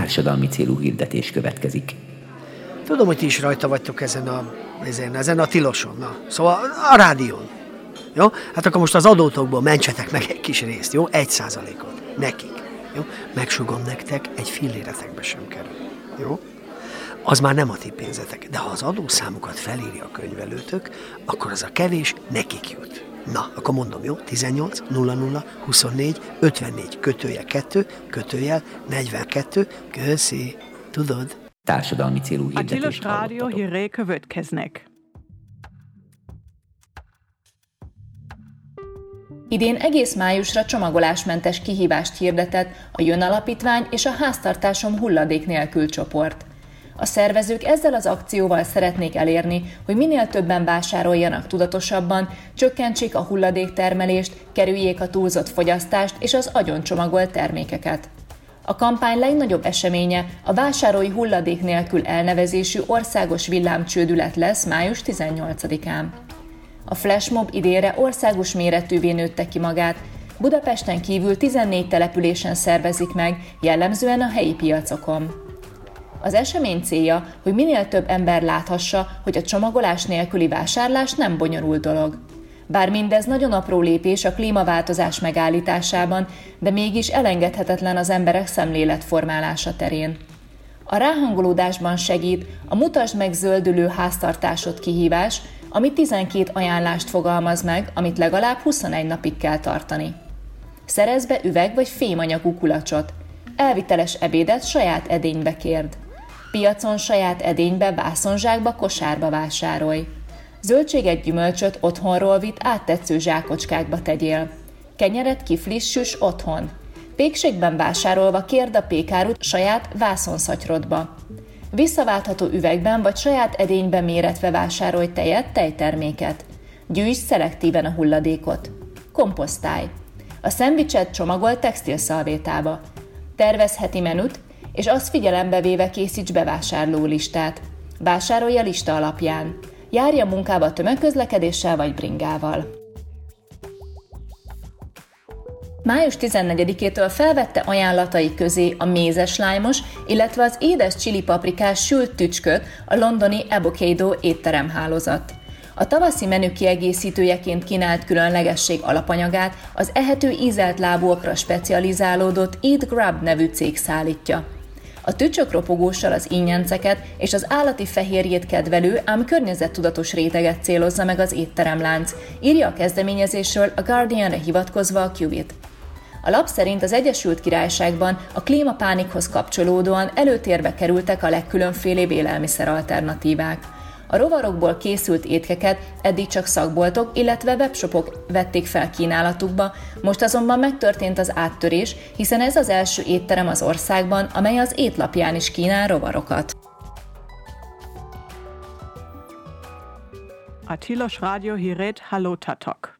társadalmi célú hirdetés következik. Tudom, hogy ti is rajta vagytok ezen a tiloson, szóval a rádión. Jó? Hát akkor most az adótokból mentsetek meg egy kis részt, jó? 1%-ot. Nekik. Jó? Megsugom nektek, egy filléretekbe sem kerül. Jó? Az már nem a ti pénzetek, de ha az adószámukat felírja a könyvelőtök, akkor az a kevés nekik jut. Na, akkor mondom, jó? 18 00 24 54 /2 /42 köszi. Tudod? Társadalmi célú A Tilos hirdetést rádió hallottatok. hírei következnek. Idén egész májusra csomagolásmentes kihívást hirdetett a Jön Alapítvány és a Háztartásom hulladék nélkül csoport. A szervezők ezzel az akcióval szeretnék elérni, hogy minél többen vásároljanak tudatosabban, csökkentsék a hulladéktermelést, kerüljék a túlzott fogyasztást és az agyoncsomagolt termékeket. A kampány legnagyobb eseménye a Vásárolj hulladék nélkül elnevezésű országos villámcsődület lesz május 18-án. A flashmob idénre országos méretűvé nőtte ki magát, Budapesten kívül 14 településen szervezik meg, jellemzően a helyi piacokon. Az esemény célja, hogy minél több ember láthassa, hogy a csomagolás nélküli vásárlás nem bonyolult dolog. Bár mindez nagyon apró lépés a klímaváltozás megállításában, de mégis elengedhetetlen az emberek szemléletformálása terén. A ráhangolódásban segít a Mutasd meg zöldülő háztartásod kihívás, ami 12 ajánlást fogalmaz meg, amit legalább 21 napig kell tartani. Szerezz be üveg vagy fémanyagú kulacsot. Elviteles ebédet saját edénybe kérd. Piacon saját edénybe, vászonzsákba, kosárba vásárolj. Zöldséget, gyümölcsöt otthonról vitt áttetsző zsákocskákba tegyél. Kenyeret, kiflis, süss otthon. Pékségben vásárolva kérd a pékárut saját vászonszatyrotba. Visszaváltható üvegben vagy saját edényben méretve vásárolj tejet, tejterméket. Gyűjtsd szelektíven a hulladékot. Komposztálj. A szendvicset csomagolt textilszalvétába. Tervezz heti menüt, és azt figyelembe véve készíts bevásárlólistát. Vásárolj a lista alapján. Járj a munkába tömegközlekedéssel vagy bringával. Május 14-től felvette ajánlatai közé a mézes lájmos, illetve az édes csilipaprikás sült tücsköt a londoni Avocado étteremhálózat. A tavaszi menü kiegészítőjeként kínált különlegesség alapanyagát az ehető ízelt lábúakra specializálódott Eat Grub nevű cég szállítja. A tücsökropogóssal az ínyenceket és az állati fehérjét kedvelő, ám környezettudatos réteget célozza meg az étteremlánc, írja a kezdeményezésről a Guardianre hivatkozva a Qubit. A lap szerint az Egyesült Királyságban a klímapánikhoz kapcsolódóan előtérbe kerültek a legkülönfélébb élelmiszer-alternatívák. A rovarokból készült étkeket eddig csak szakboltok, illetve webshopok vették fel kínálatukba, most azonban megtörtént az áttörés, hiszen ez az első étterem az országban, amely az étlapján is kínál rovarokat. A Tilos rádió hírét hallottatok.